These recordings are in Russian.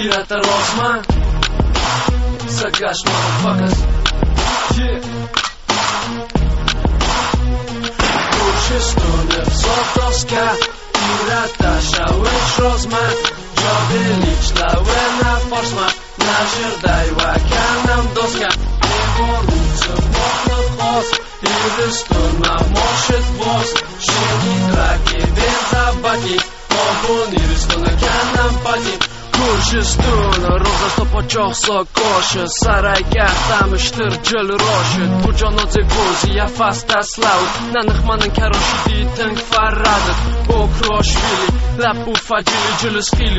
Pirata Rosman Sagash motherfuckers Yeah Kurshistuni Sotovska Pirata Shawich Rosman Jobelich Lawena Forsman Najirday Wakanam Doska Nevoruца Мохна Хос Ирыстун Мамошит Вос Шени Драки Бензабаки Обун Ирыстуна Канам Пати Kurshistun Roza sto pochohso koshe Sarayga tam shtir jil roshid Bujonodze gozi ya fasta slaut Nanych manin karoshidi tink faradet Okroshvili Lapu fajili jilis khili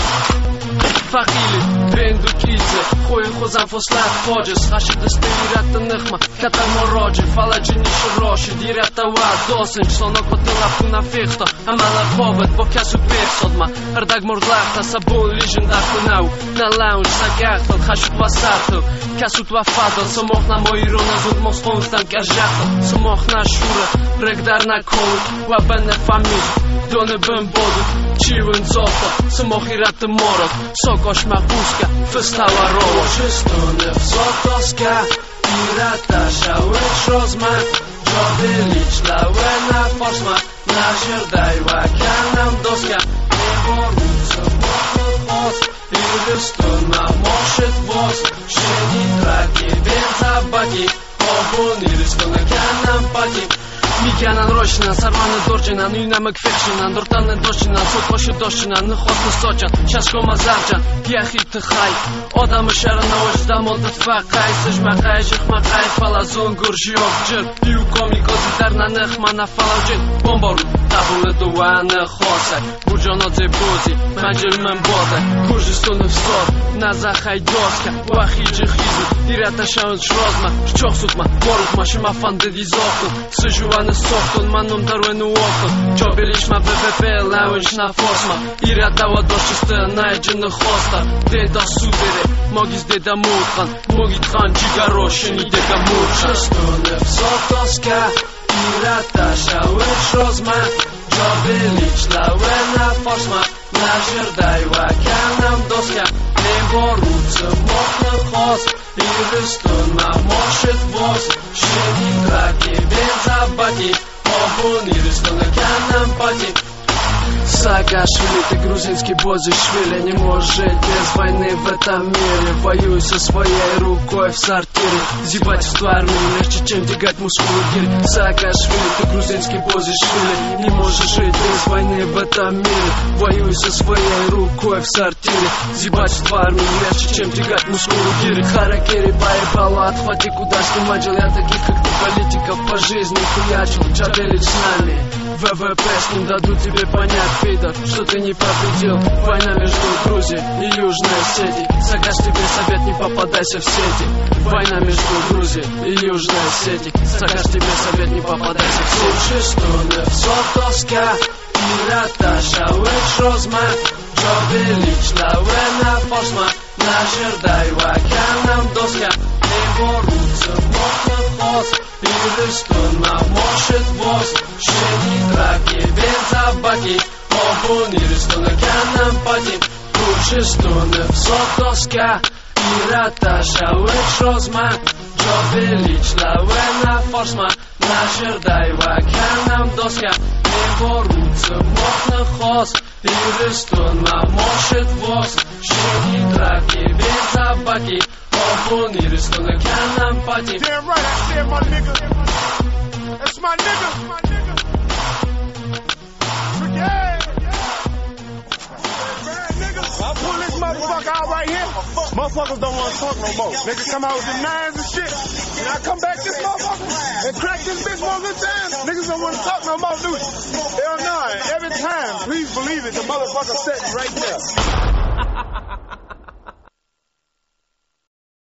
Fakhili Bendu kize Khoy khozan foslat fojis Khashid istirat nikhma Katal moroji Falajini shiroshid Irata wa dosinch Sonokotila puna fikhto Amala khovet Bo kasut mefsodma Ardag mordlachta Sabun Legendar kunau Na lounge Sagachtal Khashut wasartal Kasut wafadal Samoch na moirona Zud mostonstan gajachtal Samoch na shura Regdar na kolu Wabene famil Done ben bodu Chivin zolta Samoch irate morot Sokosh makuska Festała roło Kurshistuni Sotovska Pirata Shawich Rosman Jobelich Lawena Forsman Najirday Wakanam Doska Nevoruca Mохна Хос Ирыстун Мамошит Вос Шени Драки Бензабаки Обун Ирыстуна Канам Пати Микянан Рошинан, Сарманы Дорджинан, Уйнамык Фекшинан, Дуртаны Дошинан, Сокоши Дошинан, Нхотны Сочан, Шашкома Зарджан, Яхи Тыхай, Одамы Шарана Ождамолды Факай, Сыжмакай, Жихмакай, Фалазун, Гуржиок, Джир, Юкоми Козидарна Нехмана Фалауджин, Бомбору, Табулы Дуаны Хосай, Буджонодзе Бузи, Маджир Мембода, Kurshistuni Всот, Назахай Доска, Вахиджи Хизу, Ирата Шаун Шрозма, Шчохсутма, Борутма, Шимафанды Дизохтун, Сыжуваны Софтун, Манум Дарвену Октун, Чобелишма ВВП, Лаунчна Фосма, Ирата Вадошисты, Найджины Хоста, Деда Судере, Могис Деда Мутхан, Могитхан Джигарошини Деда Мутхан. Kurshistuni Sotovska, Pirata Shawich Rosman, Jobelich Lawena Forsman, Najirday Wakanam Doska, Nevoruca Mохна Хос Ирыстун Мамошит Вос Шени Драки Бензабаки Обун Ирыстуна Канам Пати Саакашвили, ты грузинский Бозишвили. Не можешь жить без войны в этом мире. Воюй со своей рукой в сортире. Зибать в ту армию легче, чем тягать мужскую гирь. Саакашвили, ты грузинский Бозишвили. Не можешь жить без войны в этом мире. Воюй со своей рукой в сортире. Зибать в ту армию легче, чем тягать мужскую гирь. Харакири поебало, отхвати куда снимать. Я таких, как ты, политиков по жизни хуячил. Чабелич с нами. ВВП с ним дадут тебе понять, пидор, что ты не победил. Война между Грузией и Южной Осетией. Сагаш, тебе совет, не попадайся в сети. Война между Грузией и Южной Осетией. Сагаш, тебе совет, не попадайся в сети. Kurshistuni Sotovska Pirata Shawich Rosman Jobelich Lawena Forsman Najirday Wakanam Doska Nevoruca Mохна Хос Ирыстун Мамошит Вос Шени Драки Бензабаки Обун Ирыстуна Канам Пати Kurshistuni Sotovska Pirata Shawich Rosman Jobelich Lawena Forsman Najirday Wakanam Doska Nevoruca Mохна Хос Ирыстун Мамошит Вос Шени Драки Бензабаки Обун Ирыстуна Канам Пати. Damn right, I said my nigga. That's my nigga. Yeah. I pull this motherfucker out right here. Motherfuckers don't want to talk no more. Niggas come out with them nines and shit. And I come back this motherfucker and crack this bitch one good time. Niggas don't want to talk no more, do you? Hell no. Every time, please believe it, the motherfucker sitting right there.